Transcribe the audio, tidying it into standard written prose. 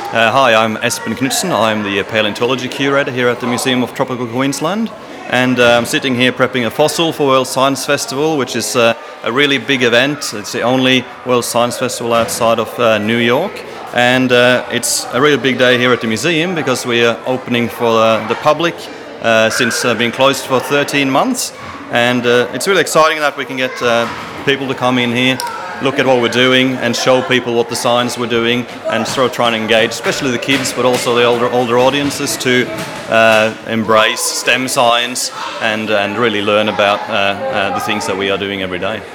Hi, I'm Espen Knudsen. I'm the paleontology curator here at the Museum of Tropical Queensland, and I'm sitting here prepping a fossil for World Science Festival, which is a really big event. It's the only World Science Festival outside of New York, and it's a really big day here at the museum because we are opening for the public since being closed for 13 months, and it's really exciting that we can get people to come in here, look at what we're doing and show people what the science we're doing, and sort of try and engage, especially the kids, but also the older audiences, to embrace STEM science and really learn about the things that we are doing every day.